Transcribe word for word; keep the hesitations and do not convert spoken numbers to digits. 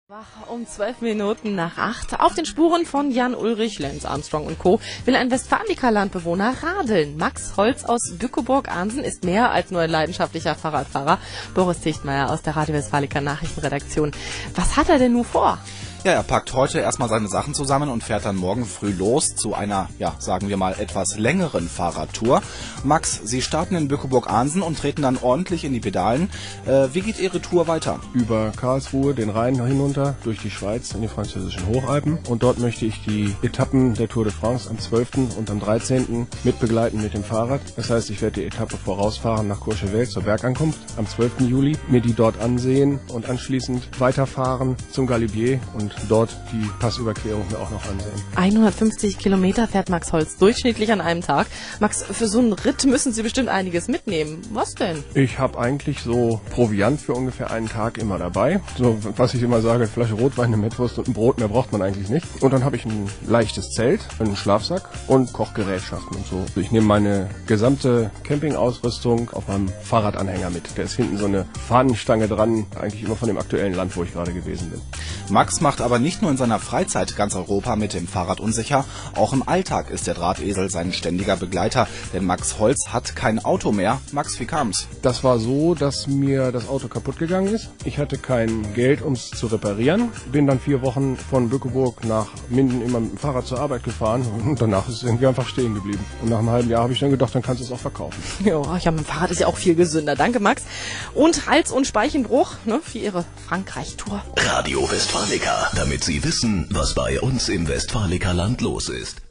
Wach um zwölf Minuten nach acht. Auf den Spuren von Jan Ulrich, Lance Armstrong und Co. will ein Westfalica-Landbewohner radeln. Max Holz aus Bückeburg-Ahnsen ist mehr als nur ein leidenschaftlicher Fahrradfahrer. Boris Tichtmeier aus der Radio Westfalica Nachrichtenredaktion. Was hat er denn nun vor? Ja, er packt heute erstmal seine Sachen zusammen und fährt dann morgen früh los zu einer, ja, sagen wir mal, etwas längeren Fahrradtour. Max, Sie starten in Bückeburg-Ahnsen und treten dann ordentlich in die Pedalen. Äh, wie geht Ihre Tour weiter? Über Karlsruhe, den Rhein hinunter, durch die Schweiz in die französischen Hochalpen. Und dort möchte ich die Etappen der Tour de France am zwölften und am dreizehnten mitbegleiten mit dem Fahrrad. Das heißt, ich werde die Etappe vorausfahren nach Courchevel zur Bergankunft am zwölften Juli, mir die dort ansehen und anschließend weiterfahren zum Galibier und dort die Passüberquerung mir auch noch ansehen. hundertfünfzig Kilometer fährt Max Holz durchschnittlich an einem Tag. Max, für so einen Ritt müssen Sie bestimmt einiges mitnehmen. Was denn? Ich habe eigentlich so Proviant für ungefähr einen Tag immer dabei. So, was ich immer sage, eine Flasche Rotwein, eine Mettwurst und ein Brot, mehr braucht man eigentlich nicht. Und dann habe ich ein leichtes Zelt, einen Schlafsack und Kochgerätschaften und so. Ich nehme meine gesamte Campingausrüstung auf meinem Fahrradanhänger mit. Da ist hinten so eine Fahnenstange dran, eigentlich immer von dem aktuellen Land, wo ich gerade gewesen bin. Max macht aber nicht nur in seiner Freizeit ganz Europa mit dem Fahrrad unsicher, auch im Alltag ist der Drahtesel sein ständiger Begleiter, denn Max Holz hat kein Auto mehr. Max, wie kam's? Das war so, dass mir das Auto kaputt gegangen ist. Ich hatte kein Geld, um es zu reparieren. Bin dann vier Wochen von Bückeburg nach Minden immer mit dem Fahrrad zur Arbeit gefahren und danach ist es irgendwie einfach stehen geblieben. Und nach einem halben Jahr habe ich dann gedacht, dann kannst du es auch verkaufen. Ja, ja, mein Fahrrad ist ja auch viel gesünder. Danke, Max. Und Hals- und Speichenbruch, ne, für Ihre Frankreich-Tour. Radio Westfalica, damit Sie wissen, was bei uns im Westfalica-Land los ist.